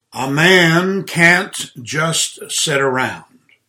A man can't just sit around.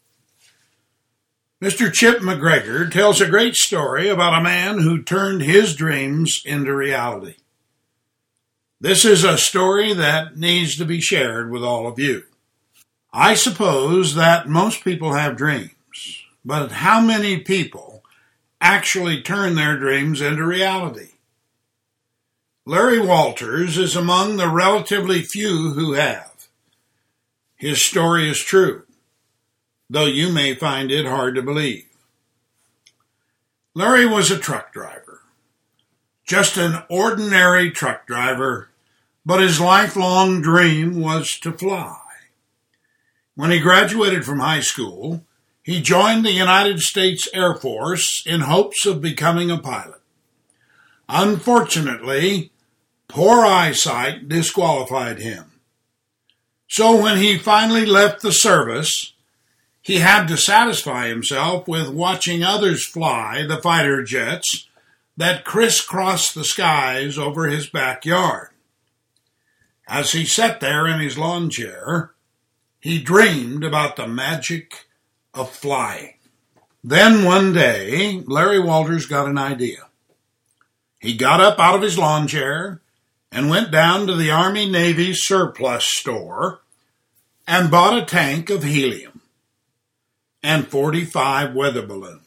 Mr. Chip McGregor tells a great story about a man who turned his dreams into reality. This is a story that needs to be shared with all of you. I suppose that most people have dreams, but how many people actually turn their dreams into reality? Larry Walters is among the relatively few who have. His story is true, though you may find it hard to believe. Larry was a truck driver, just an ordinary truck driver, but his lifelong dream was to fly. When he graduated from high school, he joined the United States Air Force in hopes of becoming a pilot. Unfortunately, poor eyesight disqualified him. So when he finally left the service, he had to satisfy himself with watching others fly the fighter jets that crisscrossed the skies over his backyard. As he sat there in his lawn chair, he dreamed about the magic of flying. Then one day, Larry Walters got an idea. He got up out of his lawn chair and went down to the Army-Navy surplus store and bought a tank of helium and 45 weather balloons.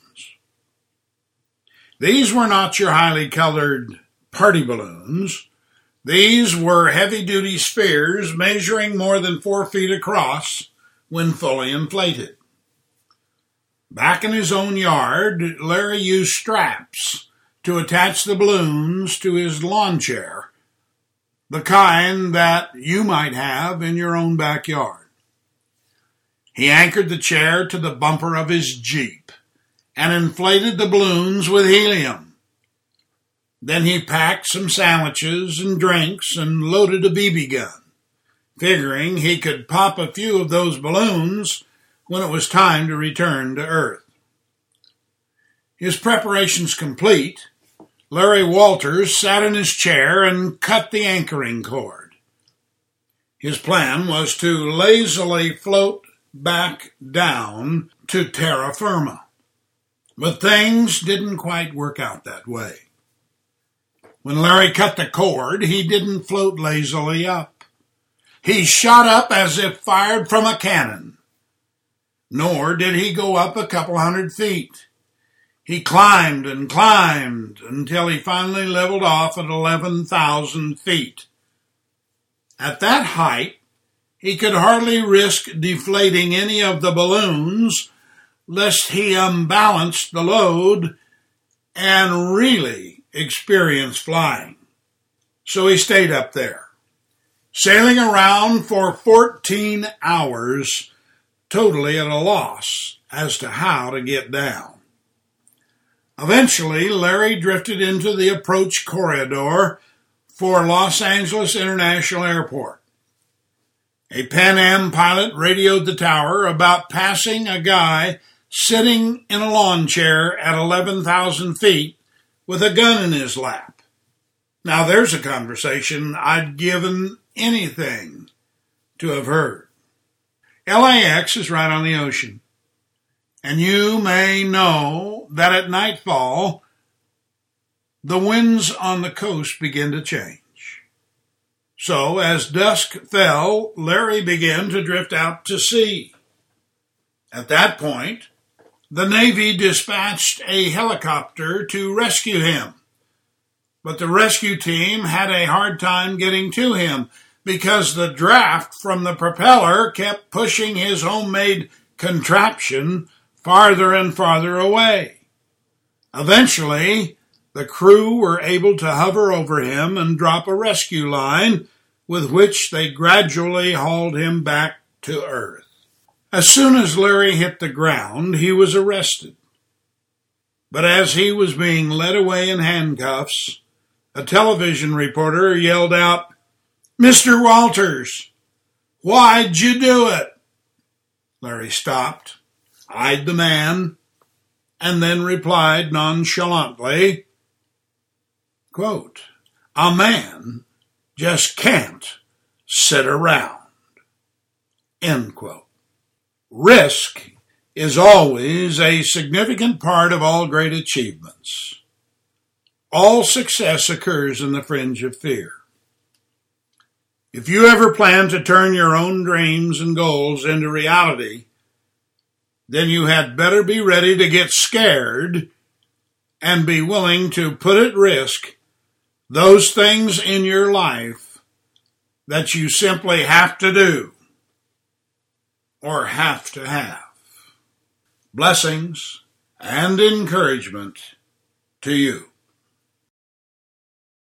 These were not your highly colored party balloons. These were heavy-duty spheres measuring more than 4 feet across when fully inflated. Back in his own yard, Larry used straps to attach the balloons to his lawn chair, the kind that you might have in your own backyard. He anchored the chair to the bumper of his Jeep and inflated the balloons with helium. Then he packed some sandwiches and drinks and loaded a BB gun, figuring he could pop a few of those balloons when it was time to return to Earth. His preparations complete, Larry Walters sat in his chair and cut the anchoring cord. His plan was to lazily float back down to terra firma. But things didn't quite work out that way. When Larry cut the cord, he didn't float lazily up. He shot up as if fired from a cannon. Nor did he go up a couple 100 feet. He climbed and climbed until he finally leveled off at 11,000 feet. At that height, he could hardly risk deflating any of the balloons lest he unbalanced the load and really experience flying. So he stayed up there, sailing around for 14 hours, totally at a loss as to how to get down. Eventually, Larry drifted into the approach corridor for Los Angeles International Airport. A Pan Am pilot radioed the tower about passing a guy sitting in a lawn chair at 11,000 feet with a gun in his lap. Now there's a conversation I'd given anything to have heard. LAX is right on the ocean, and you may know that at nightfall, the winds on the coast begin to change. So, as dusk fell, Larry began to drift out to sea. At that point, the Navy dispatched a helicopter to rescue him. But the rescue team had a hard time getting to him because the draft from the propeller kept pushing his homemade contraption farther and farther away. Eventually, the crew were able to hover over him and drop a rescue line with which they gradually hauled him back to Earth. As soon as Larry hit the ground, he was arrested. But as he was being led away in handcuffs, a television reporter yelled out, "Mr. Walters, why'd you do it?" Larry stopped, eyed the man, and then replied nonchalantly, quote, "A man just can't sit around." End quote. Risk is always a significant part of all great achievements. All success occurs in the fringe of fear. If you ever plan to turn your own dreams and goals into reality, then you had better be ready to get scared and be willing to put at risk those things in your life that you simply have to do or have to have. Blessings and encouragement to you.